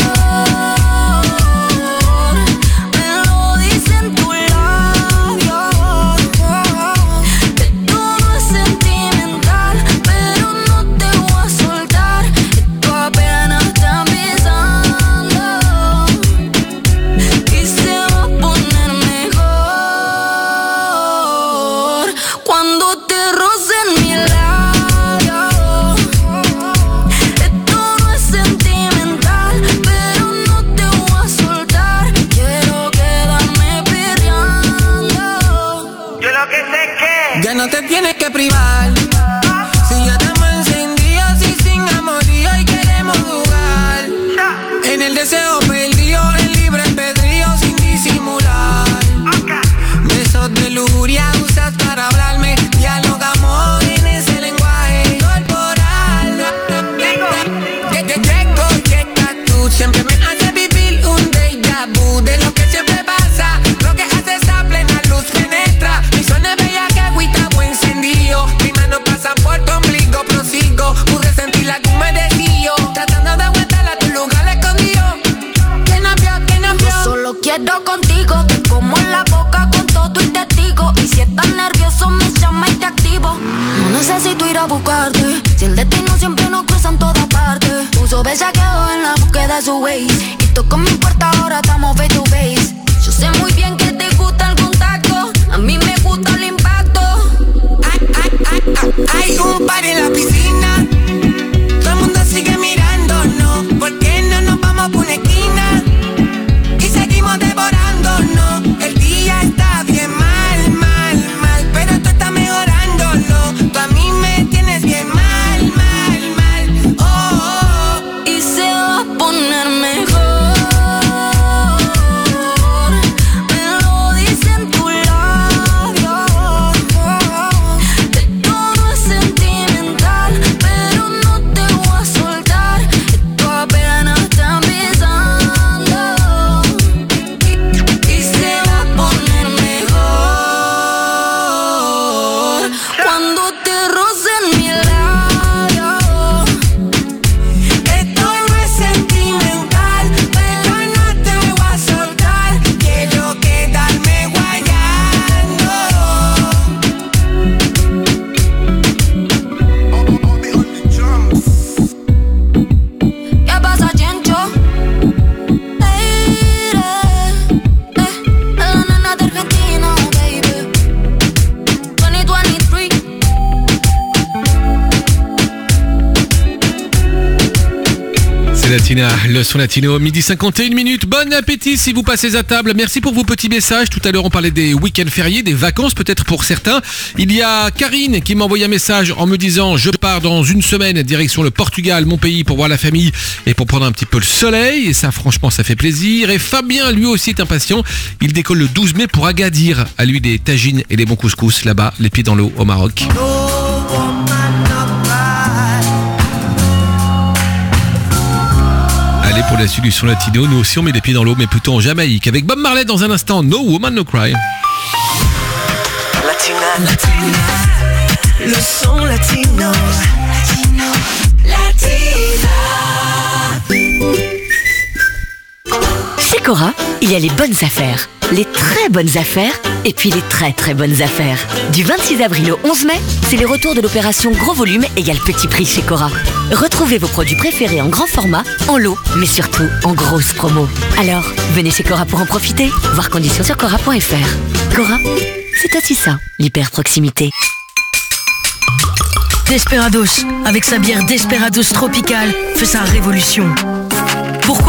No te tienes que privar. Si ya estamos encendidos y sin amorío y queremos jugar. En el deseo perdido, en libre albedrío sin disimular. Besos de lujuria usas para hablarme. Dialogamos en ese lenguaje corporal. Llego, llegas tú. Siempre me hace vivir un déjà vu de lo que siempre pasa. Lo que hace esa plena luz penetra. Mi zona es bella que agüita encendido. Mi mano pasa por tu ombligo, prosigo. Pude sentir la que me decía. Tratando de aguantar a tu lugar escondido. Que no vio, que no vio. Yo solo quiero contigo. Te como en la boca con todo y testigo. Y si estás nervioso me llama y te activo. No necesito ir a buscarte. Si el destino siempre nos cruza en todas partes. Uso bellaqueo en la búsqueda de su ways. Y toco mi puerta, ahora estamos face to face. Yo sé muy bien que te gusta el contacto. A mí me gusta el impacto. Hay un par en la piscina. Todo el mundo sigue mirándonos. ¿Por qué no nos vamos por una esquina? Y seguimos devorándonos. El día está bien mal, mal, mal, pero tú estás mejorándolo. Tú a mí me tienes bien mal, mal, mal, oh, oh, oh. Y se va a poner mejor. Latina, le son latino, midi cinquante et une minutes. Bon appétit si vous passez à table. Merci pour vos petits messages. Tout à l'heure, on parlait des week-ends fériés, des vacances peut-être pour certains. Il y a Karine qui m'a envoyé un message en me disant « Je pars dans une semaine direction le Portugal, mon pays, pour voir la famille et pour prendre un petit peu le soleil. » Et ça, franchement, ça fait plaisir. Et Fabien, lui aussi, est impatient. Il décolle le douze mai pour Agadir. À lui, des tagines et des bons couscous là-bas, les pieds dans l'eau au Maroc. Allez, pour la solution latino, nous aussi on met les pieds dans l'eau, mais plutôt en Jamaïque. Avec Bob Marley dans un instant, No Woman No Cry. Latina, Latina, le son latino, latino, latina. Chez Cora, il y a les bonnes affaires, les très bonnes affaires et puis les très très bonnes affaires. Du vingt-six avril au onze mai, c'est les retours de l'opération Gros Volume égale Petit Prix chez Cora. Retrouvez vos produits préférés en grand format, en lot, mais surtout en grosse promo. Alors, venez chez Cora pour en profiter. Voir conditions sur cora point f r. Cora, c'est aussi ça, l'hyper-proximité. Desperados, avec sa bière Desperados Tropical, fait sa révolution. Pourquoi ?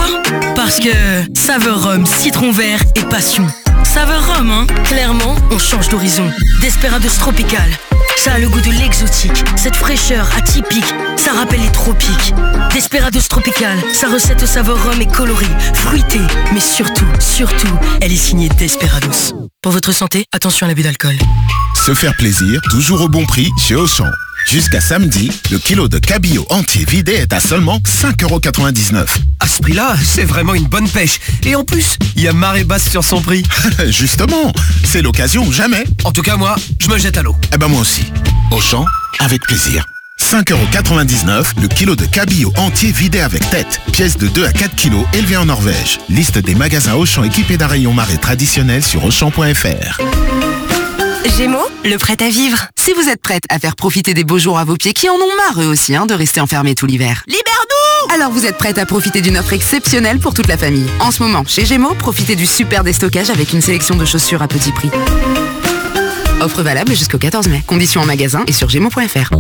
Parce que saveur rhum, citron vert et passion. Saveur rhum, hein ? Clairement, on change d'horizon. Desperados Tropical, ça a le goût de l'exotique. Cette fraîcheur atypique, ça rappelle les tropiques. Desperados Tropical, sa recette au saveur rhum est colorée, fruitée, mais surtout, surtout, elle est signée Desperados. Pour votre santé, attention à l'abus d'alcool. Se faire plaisir, toujours au bon prix chez Auchan. Jusqu'à samedi, le kilo de cabillaud entier vidé est à seulement cinq euros quatre-vingt-dix-neuf. À ce prix-là, c'est vraiment une bonne pêche. Et en plus, il y a marée basse sur son prix. Justement, c'est l'occasion ou jamais. En tout cas, moi, je me jette à l'eau. Eh ben moi aussi. Auchan, avec plaisir. cinq euros quatre-vingt-dix-neuf, le kilo de cabillaud entier vidé avec tête. Pièce de deux à quatre kilos élevée en Norvège. Liste des magasins Auchan équipés d'un rayon marée traditionnel sur auchan point f r. Gémeaux, le prêt à vivre. Si vous êtes prête à faire profiter des beaux jours à vos pieds qui en ont marre eux aussi hein, de rester enfermés tout l'hiver. Libère-nous! Alors vous êtes prête à profiter d'une offre exceptionnelle pour toute la famille. En ce moment, chez Gémeaux, profitez du super déstockage avec une sélection de chaussures à petit prix. Offre valable jusqu'au quatorze mai. Conditions en magasin et sur gémeaux point f r.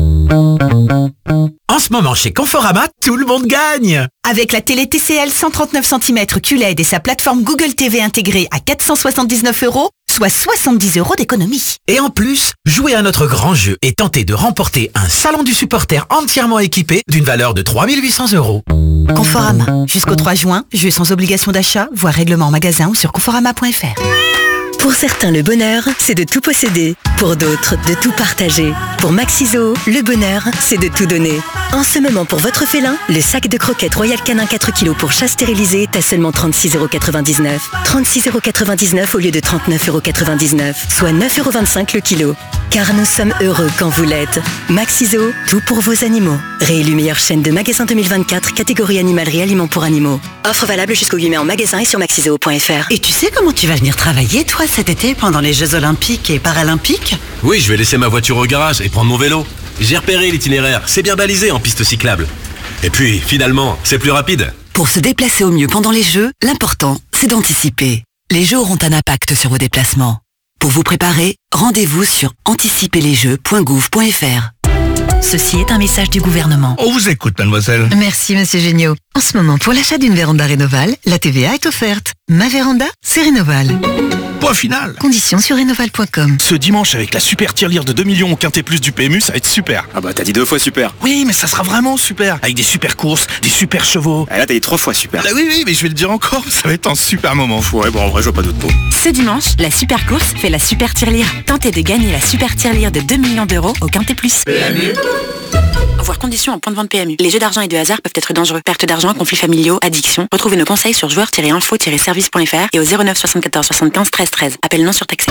En ce moment, chez Conforama, tout le monde gagne! Avec la télé T C L cent trente-neuf centimètres Q L E D et sa plateforme Google T V intégrée à quatre cent soixante-dix-neuf euros, soit soixante-dix euros d'économie. Et en plus, jouez à notre grand jeu et tentez de remporter un salon du supporter entièrement équipé d'une valeur de trois mille huit cents euros. Conforama. Jusqu'au trois juin, jeu sans obligation d'achat, voire règlement en magasin ou sur conforama point f r. Pour certains, le bonheur, c'est de tout posséder. Pour d'autres, de tout partager. Pour Maxiso, le bonheur, c'est de tout donner. En ce moment, pour votre félin, le sac de croquettes Royal Canin quatre kilos pour chat stérilisé est à seulement trente-six euros quatre-vingt-dix-neuf. trente-six euros quatre-vingt-dix-neuf au lieu de trente-neuf euros quatre-vingt-dix-neuf, soit neuf euros vingt-cinq le kilo. Car nous sommes heureux quand vous l'êtes. Maxiso, tout pour vos animaux. Réélu meilleure chaîne de magasins deux mille vingt-quatre, catégorie animalerie aliments pour animaux. Offre valable jusqu'au huit mai en magasin et sur maxiso point f r. Et tu sais comment tu vas venir travailler, toi, cet été, pendant les Jeux Olympiques et Paralympiques? Oui, je vais laisser ma voiture au garage et prendre mon vélo. J'ai repéré l'itinéraire, c'est bien balisé en piste cyclable. Et puis, finalement, c'est plus rapide. Pour se déplacer au mieux pendant les Jeux, l'important, c'est d'anticiper. Les Jeux auront un impact sur vos déplacements. Pour vous préparer, rendez-vous sur anticiper les jeux point gouv point f r. Ceci est un message du gouvernement. On vous écoute, mademoiselle. Merci, monsieur Géniaud. En ce moment, pour l'achat d'une véranda Rénoval, la T V A est offerte. Ma véranda, c'est Rénoval. Point final. Conditions sur rénoval point com. Ce dimanche, avec la super tirelire de deux millions au Quintet Plus du P M U, ça va être super. Ah bah t'as dit deux fois super. Oui, mais ça sera vraiment super. Avec des super courses, des super chevaux. Ah là t'as dit trois fois super. Ah oui, oui, mais je vais le dire encore, ça va être un super moment. Ouais, bon en vrai je vois pas d'autre mot. Ce dimanche, la super course fait la super tirelire. Tentez de gagner la super tirelire de deux millions d'euros au Quintet Plus. P M U. Voir conditions en point de vente P M U. Les jeux d'argent et de hasard peuvent être dangereux. Perte d'argent, conflits familiaux, addiction. Retrouvez nos conseils sur joueurs tiret info tiret service point f r et au zéro neuf soixante-quatorze soixante-quinze treize treize. Appel non surtaxé.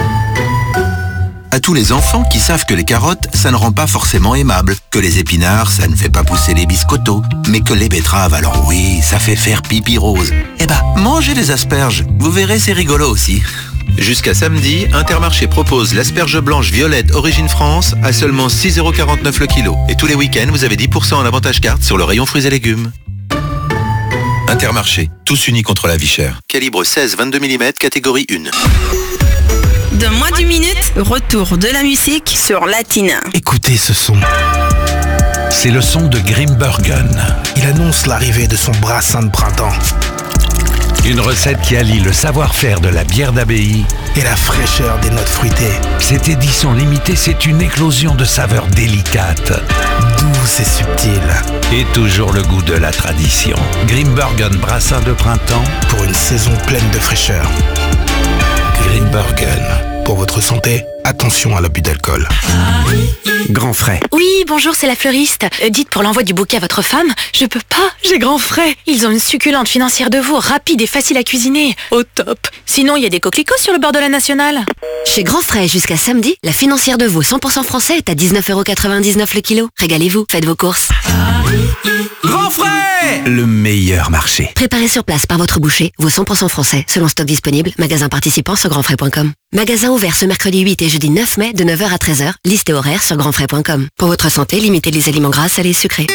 À tous les enfants qui savent que les carottes, ça ne rend pas forcément aimable, que les épinards, ça ne fait pas pousser les biscottos, mais que les betteraves, alors oui, ça fait faire pipi rose. Eh ben, mangez les asperges, vous verrez, c'est rigolo aussi. Jusqu'à samedi, Intermarché propose l'asperge blanche violette Origine France à seulement six euros quarante-neuf le kilo. Et tous les week-ends, vous avez dix pour cent en avantage carte sur le rayon fruits et légumes. Intermarché, tous unis contre la vie chère. Calibre seize vingt-deux millimètres, catégorie un. Dans moins d'une minute, retour de la musique sur Latina. Écoutez ce son. C'est le son de Grimbergen. Il annonce l'arrivée de son brassin de printemps. Une recette qui allie le savoir-faire de la bière d'abbaye et la fraîcheur des notes fruitées. Cette édition limitée, c'est une éclosion de saveurs délicates, douces et subtiles. Et toujours le goût de la tradition. Grimbergen brassin de printemps pour une saison pleine de fraîcheur. Grimbergen. Pour votre santé, attention à l'abus d'alcool. Grand frais. Oui, bonjour, c'est la fleuriste. Euh, dites pour l'envoi du bouquet à votre femme, je peux pas, j'ai grand frais. Ils ont une succulente financière de veau, rapide et facile à cuisiner. Au top. Sinon, il y a des coquelicots sur le bord de la nationale. Chez Grand Frais, jusqu'à samedi, la financière de veau cent pour cent français est à dix-neuf euros quatre-vingt-dix-neuf le kilo. Régalez-vous, faites vos courses. Grand frais, le meilleur marché. Préparé sur place par votre boucher, veau cent pour cent français, selon stock disponible, magasin participant sur grand frais point com. Magasin ouvert ce mercredi huit et jeudi neuf mai de neuf heures à treize heures, liste et horaire sur grand frais point com. Pour votre santé, limitez les aliments gras, salés et sucrés.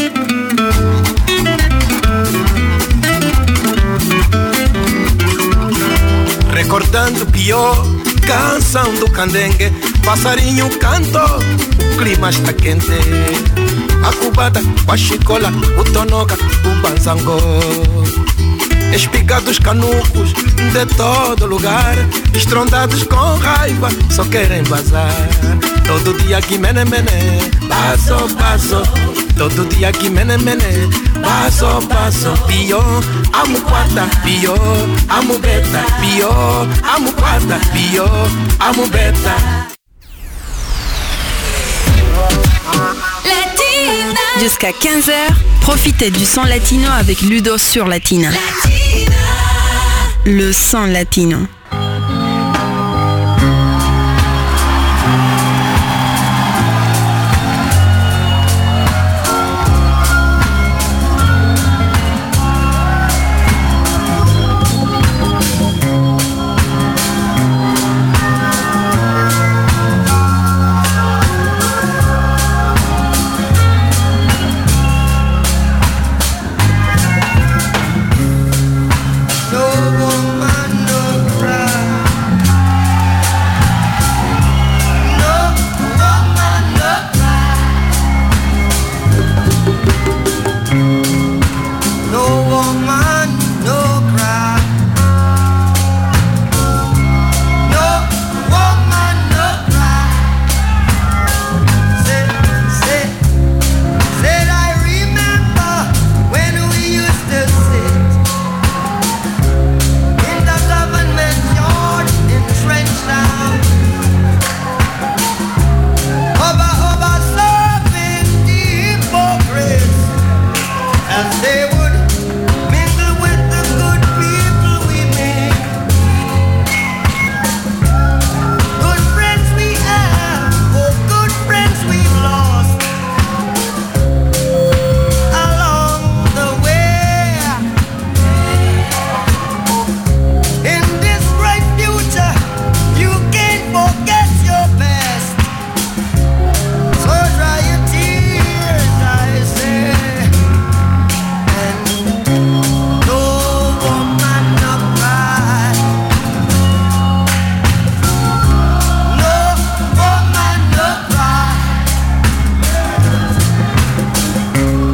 Recordando Pio, canção do candengue, passarinho canto, o clima está quente. A cubata, a chicola, o tonoca, o banzango. Espigados canucos de todo lugar, estrondados com raiva, só querem vazar. Todo dia aqui mene mene, passo passo. Todo dia aqui mene mene, passo passo. Pio, amo quata, pio, amo beta, pio, amo quata, pio, amo beta. Latina. Jusqu'à quinze heures, profitez du son latino avec Ludo sur Latina. Latina. Le son latino.